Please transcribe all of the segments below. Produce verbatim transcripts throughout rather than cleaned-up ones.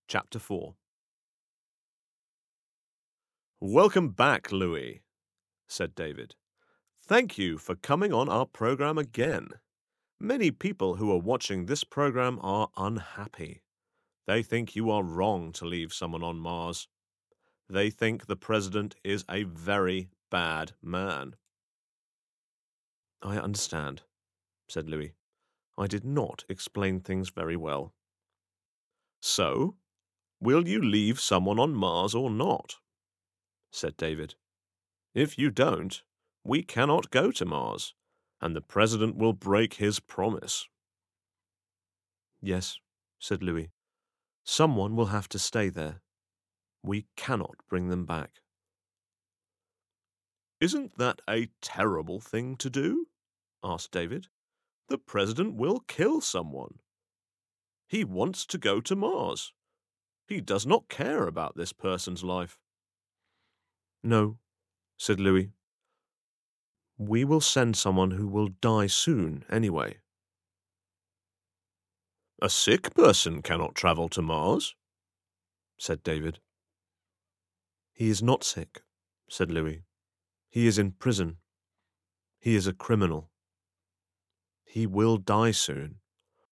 Chapter four. "Welcome back, Louis," said David. "Thank you for coming on our program again. Many people who are watching this program are unhappy. They think you are wrong to leave someone on Mars. They think the president is a very bad man." "I understand," said Louis. "I did not explain things very well." "So, will you leave someone on Mars or not?" said David. "If you don't, we cannot go to Mars, and the president will break his promise." "Yes," said Louis. "Someone will have to stay there. We cannot bring them back." "Isn't that a terrible thing to do?" asked David. "The president will kill someone. He wants to go to Mars. He does not care about this person's life." "No," said Louis. "We will send someone who will die soon anyway." "A sick person cannot travel to Mars," said David. "He is not sick," said Louis. "He is in prison. He is a criminal. He will die soon.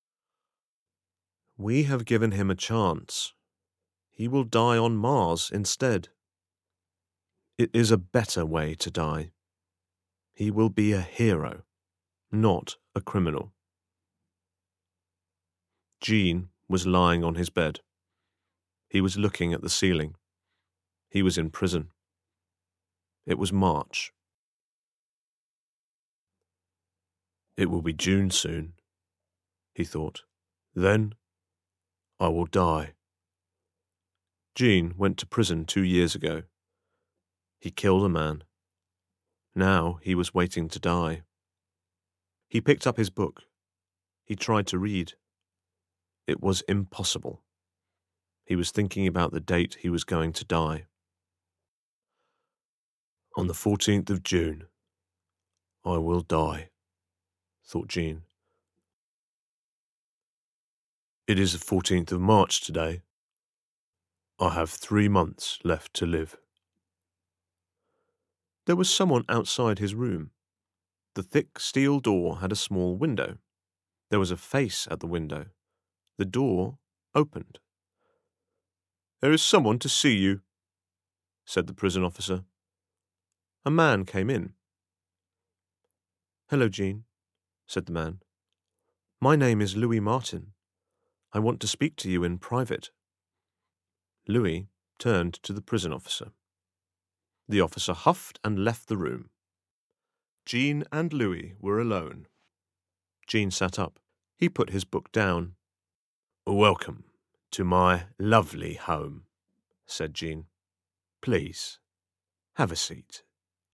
We have given him a chance. He will die on Mars instead. It is a better way to die. He will be a hero, not a criminal." Gene was lying on his bed. He was looking at the ceiling. He was in prison. It was March. "It will be June soon," he thought. "Then I will die." Gene went to prison two years ago. He killed a man. Now he was waiting to die. He picked up his book. He tried to read. It was impossible. He was thinking about the date he was going to die. "On the fourteenth of June, I will die," thought Gene. "It is the fourteenth of March today. I have three months left to live." There was someone outside his room. The thick steel door had a small window. There was a face at the window. The door opened. "There is someone to see you," said the prison officer. A man came in. "Hello, Gene," said the man. "My name is Louis Martin. I want to speak to you in private." Louis turned to the prison officer. The officer huffed and left the room. Gene and Louis were alone. Gene sat up. He put his book down. "Welcome to my lovely home," said Gene. "Please, have a seat."